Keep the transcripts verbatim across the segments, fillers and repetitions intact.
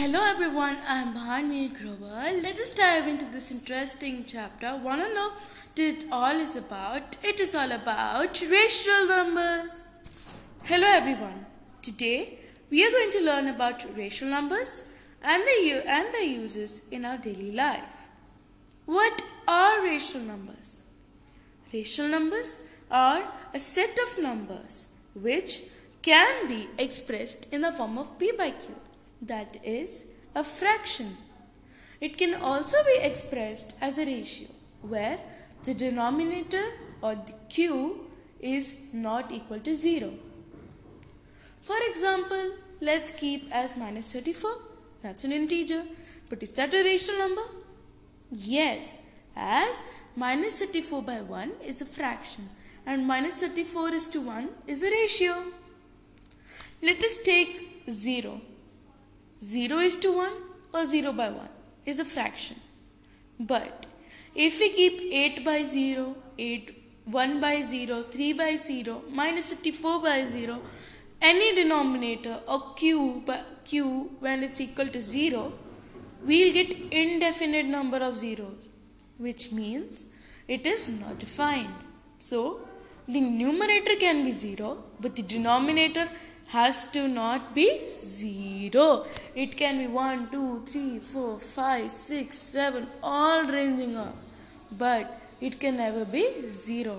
Hello everyone, I am Bhanmini Grover. Let us dive into this interesting chapter. Wanna know what it all is about? It is all about rational numbers. Hello everyone. Today we are going to learn about rational numbers and the and their uses in our daily life. What are rational numbers? Rational numbers are a set of numbers which can be expressed in the form of p by q. That is a fraction. It can also be expressed as a ratio where the denominator or the q is not equal to zero. For example, let's keep as minus thirty-four. That's an integer. But is that a rational number? Yes, as minus thirty-four by one is a fraction and minus thirty-four is to one is a ratio. Let us take zero. zero is to one or zero by one is a fraction. But if we keep eight by zero, eight, one by zero, three by zero, minus thirty-four by zero, any denominator or q by q when it's equal to zero, we'll get indefinite number of zeros, which means it is not defined. So the numerator can be zero, but the denominator has to not be zero. It can be one, two, three, four, five, six, seven, all ranging up. But it can never be zero.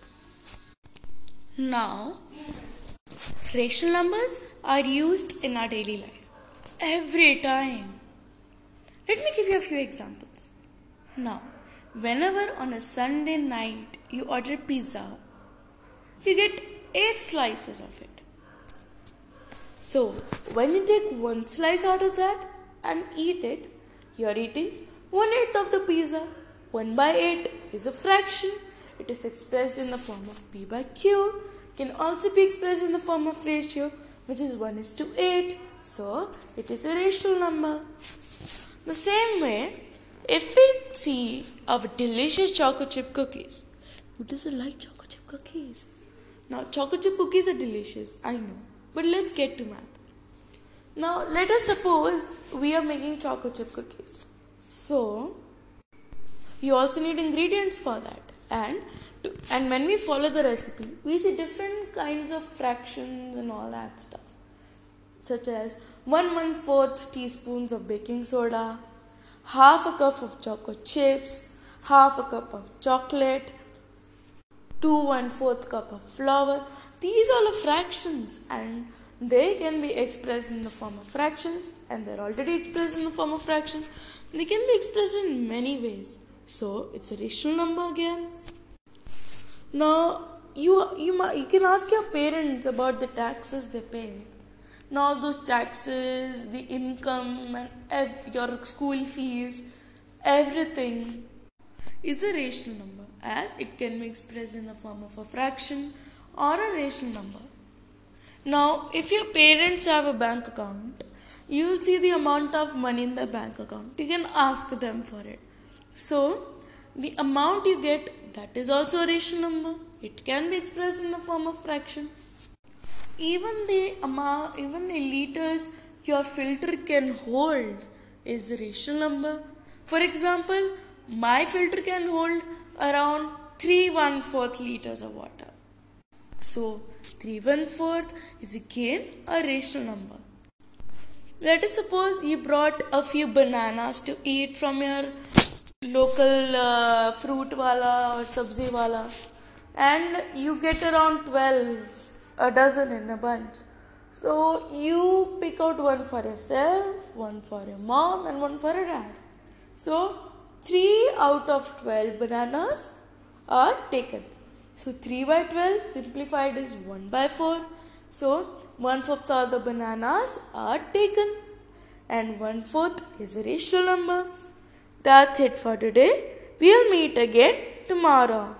Now, rational numbers are used in our daily life. Every time. Let me give you a few examples. Now, whenever on a Sunday night you order pizza, you get eight slices of it. So, when you take one slice out of that and eat it, you are eating one eighth of the pizza. one by eight is a fraction. It is expressed in the form of p by q. It can also be expressed in the form of ratio, which is one is to eight. So, it is a rational number. The same way, if we see our delicious chocolate chip cookies, who doesn't like chocolate chip cookies? Now, chocolate chip cookies are delicious, I know. But let's get to math. Now, let us suppose we are making chocolate chip cookies. So, you also need ingredients for that. And, to, and when we follow the recipe, we see different kinds of fractions and all that stuff. Such as one one-fourth teaspoons of baking soda, half a cup of chocolate chips, half a cup of chocolate, two one-fourth cup of flour. These all are fractions and they can be expressed in the form of fractions, and they're already expressed in the form of fractions. They can be expressed in many ways. So, it's a rational number again. Now, you, you, you can ask your parents about the taxes they pay. Now, those taxes, the income and ev- your school fees, everything is a rational number, as it can be expressed in the form of a fraction or a rational number. Now, if your parents have a bank account, you will see the amount of money in the bank account. You can ask them for it. So, the amount you get, that is also a rational number. It can be expressed in the form of fraction. Even the amount, even the liters your filter can hold is a rational number. For example, my filter can hold around three one-fourth liters of water. So, three one-fourth is again a rational number. Let us suppose you brought a few bananas to eat from your local uh, fruit wala or sabzi wala, and you get around twelve, a dozen in a bunch. So, you pick out one for yourself, one for your mom and one for your dad. So, three out of twelve bananas are taken. So, three by twelve simplified is one by four. So, one-fourth of the bananas are taken. And one-fourth is a rational number. That's it for today. We'll meet again tomorrow.